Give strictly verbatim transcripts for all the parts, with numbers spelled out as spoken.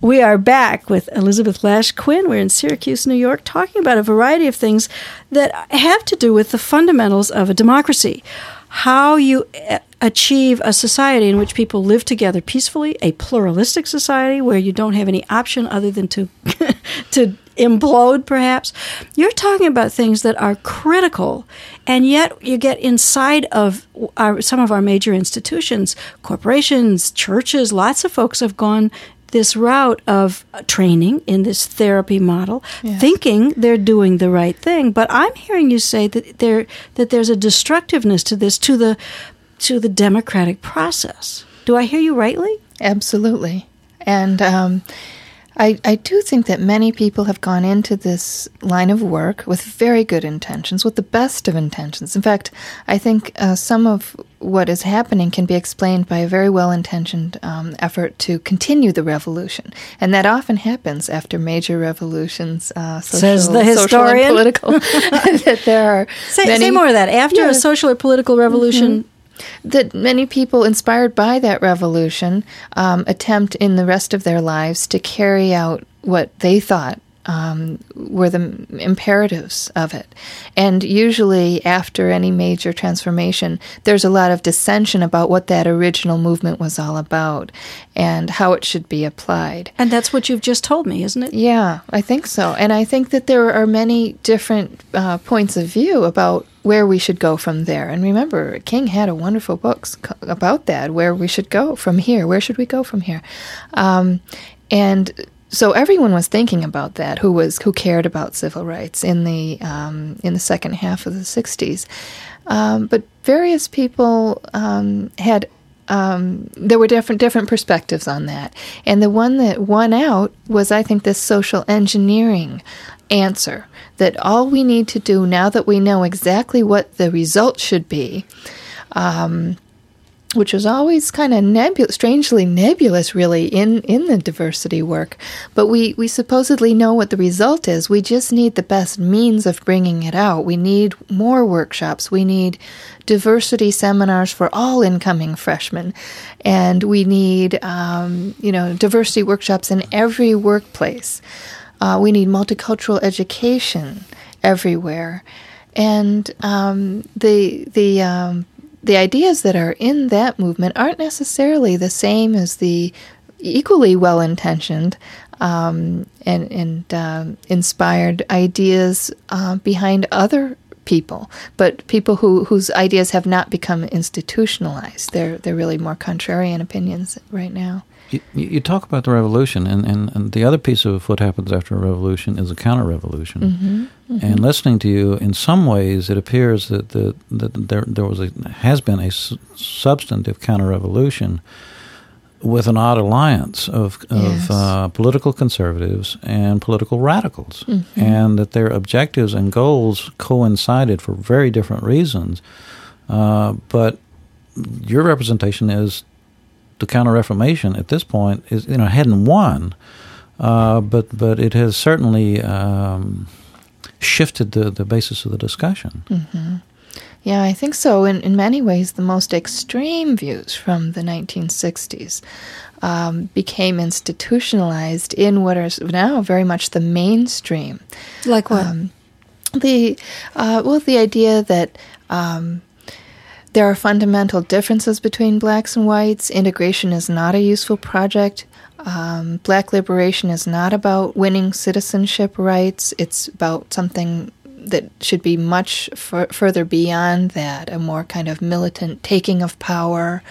We are back with Elizabeth Lash Quinn. We're in Syracuse, New York, talking about a variety of things that have to do with the fundamentals of a democracy. How you achieve a society in which people live together peacefully, a pluralistic society where you don't have any option other than to to implode, perhaps. You're talking about things that are critical, and yet you get inside of our, some of our major institutions, corporations, churches. Lots of folks have gone this route of training in this therapy model, yes, thinking they're doing the right thing. But I'm hearing you say that there that there's a destructiveness to this, to the to the democratic process. Do I hear you rightly? Absolutely. And um, I, I do think that many people have gone into this line of work with very good intentions, with the best of intentions. In fact, I think uh, some of what is happening can be explained by a very well-intentioned um, effort to continue the revolution. And that often happens after major revolutions, uh, social, says the social historian. and political. That there are say, many, say more of that. After yeah, a social or political revolution, mm-hmm, that many people inspired by that revolution um, attempt in the rest of their lives to carry out what they thought um, were the imperatives of it. And usually after any major transformation, there's a lot of dissension about what that original movement was all about and how it should be applied. And that's what you've just told me, isn't it? Yeah, I think so. And I think that there are many different uh, points of view about where we should go from there. And remember, King had a wonderful book about that, where we should go from here. Where should we go from here? Um, and so everyone was thinking about that, who was who cared about civil rights in the um, in the second half of the sixties. Um, but various people um, had um, there were different different perspectives on that, and the one that won out was, I think, this social engineering answer, that all we need to do now that we know exactly what the result should be, um, which was always kind of nebulous, strangely nebulous, really, in, in the diversity work. But we, we supposedly know what the result is. We just need the best means of bringing it out. We need more workshops. We need diversity seminars for all incoming freshmen. And we need, um, you know, diversity workshops in every workplace. Uh, we need multicultural education everywhere. And um, the the um, the ideas that are in that movement aren't necessarily the same as the equally well-intentioned um, and, and um, inspired ideas uh, behind other people, but people who whose ideas have not become institutionalized. They're they're really more contrarian opinions right now. You, you talk about the revolution, and, and, and the other piece of what happens after a revolution is a counter-revolution. Mm-hmm, mm-hmm. And listening to you, in some ways, it appears that, the, that there there was a has been a su- substantive counter-revolution with an odd alliance of of yes. uh, political conservatives and political radicals, mm-hmm. and that their objectives and goals coincided for very different reasons. Uh, but your representation is the Counter-Reformation at this point is, you know, hadn't won, uh, but but it has certainly um, shifted the, the basis of the discussion. Mm-hmm. Yeah, I think so. In in many ways, the most extreme views from the nineteen sixties um, became institutionalized in what is now very much the mainstream. Like what? Um, the uh, well, the idea that Um, there are fundamental differences between blacks and whites. Integration is not a useful project. Um, black liberation is not about winning citizenship rights. It's about something that should be much f- further beyond that, a more kind of militant taking of power.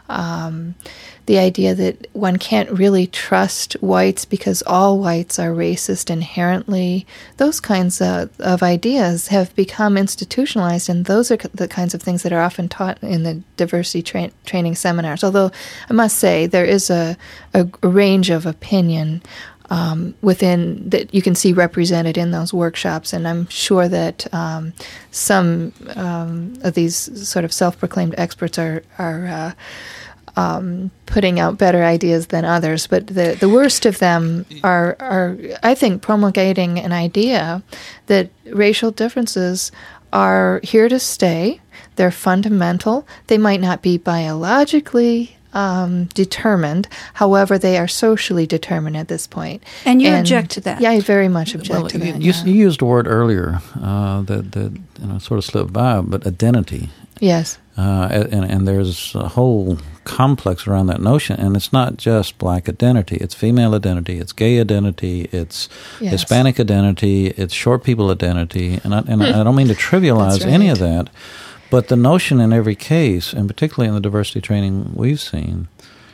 Um, the idea that one can't really trust whites because all whites are racist inherently. Those kinds of, of ideas have become institutionalized, and those are the kinds of things that are often taught in the diversity tra- training seminars. Although I must say there is a, a, a range of opinion um, within that you can see represented in those workshops, and I'm sure that um, some um, of these sort of self-proclaimed experts are are uh, Um, putting out better ideas than others, but the, the worst of them are, are, I think, promulgating an idea that racial differences are here to stay. They're fundamental. They might not be biologically um, determined. However, they are socially determined at this point. And you object to that? Yeah, I very much object well, to that. You, yeah. you used a word earlier uh, that, that you know, sort of slipped by, but identity. Yes. Uh, and, and there's a whole complex around that notion, and it's not just black identity. It's female identity, it's gay identity, it's yes. Hispanic identity, it's short people identity, and I, and I don't mean to trivialize right. any of that, but the notion in every case, and particularly in the diversity training we've seen,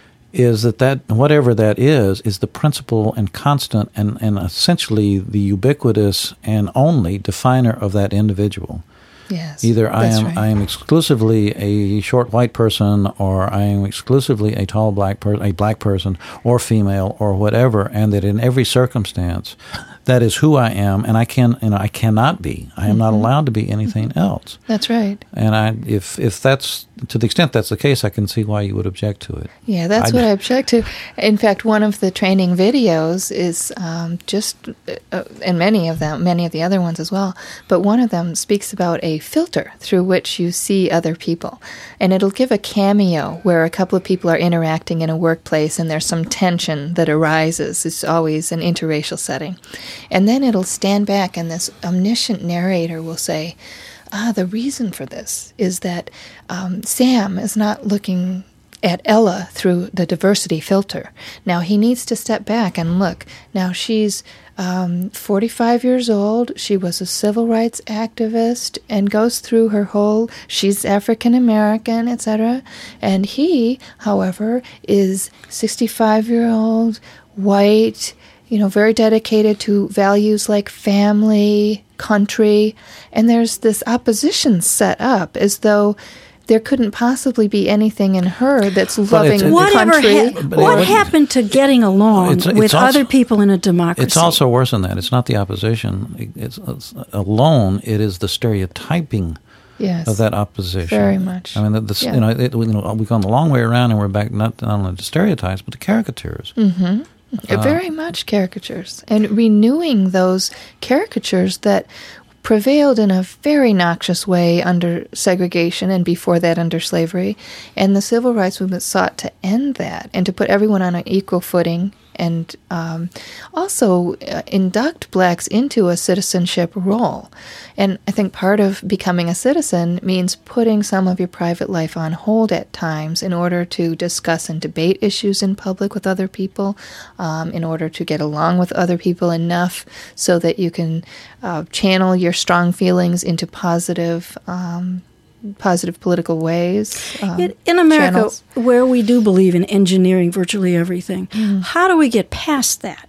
is that, that whatever that is, is the principal and constant and, and essentially the ubiquitous and only definer of that individual. Yes, Either I am right. I am exclusively a short white person, or I am exclusively a tall black person, a black person, or female, or whatever, and that in every circumstance, that is who I am, and I can you know I cannot be. I am mm-hmm. not allowed to be anything mm-hmm. else. That's right. And I, if if that's to the extent that's the case, I can see why you would object to it. Yeah, that's I, what I object to. In fact, one of the training videos is um, just, uh, and many of them, many of the other ones as well, but one of them speaks about a filter through which you see other people. And it'll give a cameo where a couple of people are interacting in a workplace and there's some tension that arises. It's always an interracial setting. And then it'll stand back and this omniscient narrator will say, ah, the reason for this is that um, Sam is not looking at Ella through the diversity filter. Now he needs to step back and look. Now she's um, forty-five years old. She was a civil rights activist and goes through her whole, she's African American, et cetera. And he, however, is sixty-five-year-old, white, you know, very dedicated to values like family, country, and there's this opposition set up as though there couldn't possibly be anything in her that's loving the Whatever country. Ha- what it, happened to getting along it's, it's with also, other people in a democracy? It's also worse than that. It's not the opposition. It's, it's alone. It is the stereotyping Yes, of that opposition. Very much. I mean, the, the, yeah. you know, it, you know, we've gone the long way around, and we're back not, not only to stereotypes but to caricatures. Mm-hmm. Uh, very much caricatures, and renewing those caricatures that prevailed in a very noxious way under segregation and before that under slavery. And the civil rights movement sought to end that and to put everyone on an equal footing and um, also uh, induct blacks into a citizenship role. And I think part of becoming a citizen means putting some of your private life on hold at times in order to discuss and debate issues in public with other people, um, in order to get along with other people enough so that you can uh, channel your strong feelings into positive um positive political ways. Um, in, in America, channels. where we do believe in engineering virtually everything, mm. how do we get past that?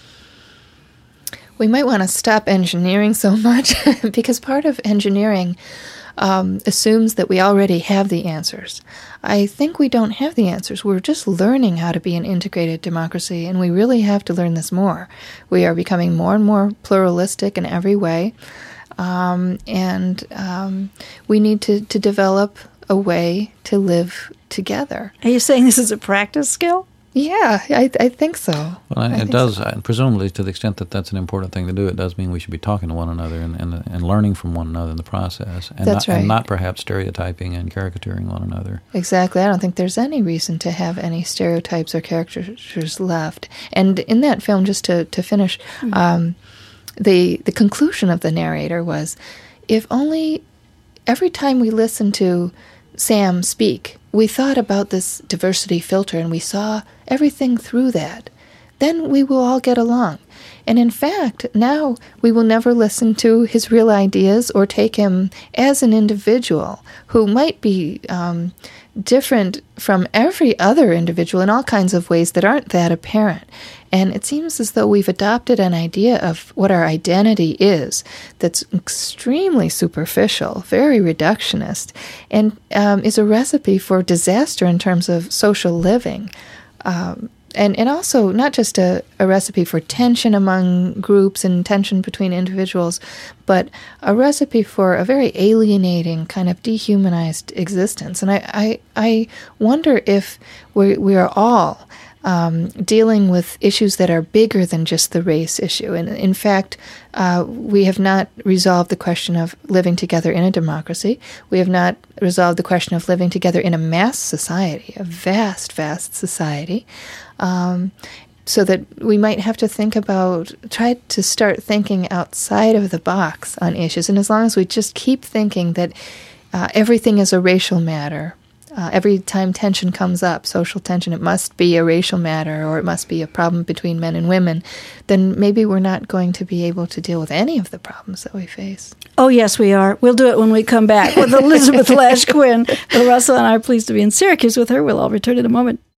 We might want to stop engineering so much because part of engineering um, assumes that we already have the answers. I think we don't have the answers. We're just learning how to be an integrated democracy, and we really have to learn this more. We are becoming more and more pluralistic in every way. Um, and um, we need to, to develop a way to live together. Are you saying this is a practice skill? Yeah, I, I think so. Well, I it think does, so. uh, presumably to the extent that that's an important thing to do, it does mean we should be talking to one another and, and, and learning from one another in the process. And That's not, right. And not perhaps stereotyping and caricaturing one another. Exactly. I don't think there's any reason to have any stereotypes or caricatures left. And in that film, just to, to finish, mm-hmm. um, The the conclusion of the narrator was, if only every time we listened to Sam speak, we thought about this diversity filter and we saw everything through that, then we will all get along. And in fact, now we will never listen to his real ideas or take him as an individual who might be um, different from every other individual in all kinds of ways that aren't that apparent. And it seems as though we've adopted an idea of what our identity is that's extremely superficial, very reductionist, and um, is a recipe for disaster in terms of social living. Um, and, and also not just a, a recipe for tension among groups and tension between individuals, but a recipe for a very alienating, kind of dehumanized existence. And I, I, I wonder if we, we are all um, dealing with issues that are bigger than just the race issue. And in fact, uh, we have not resolved the question of living together in a democracy. We have not resolved the question of living together in a mass society, a vast, vast society. Um, so that we might have to think about, try to start thinking outside of the box on issues. And as long as we just keep thinking that uh, everything is a racial matter, Uh, every time tension comes up, social tension, it must be a racial matter or it must be a problem between men and women, then maybe we're not going to be able to deal with any of the problems that we face. Oh, yes, we are. We'll do it when we come back with Elizabeth Lash Quinn. Bill Russell and I are pleased to be in Syracuse with her. We'll all return in a moment.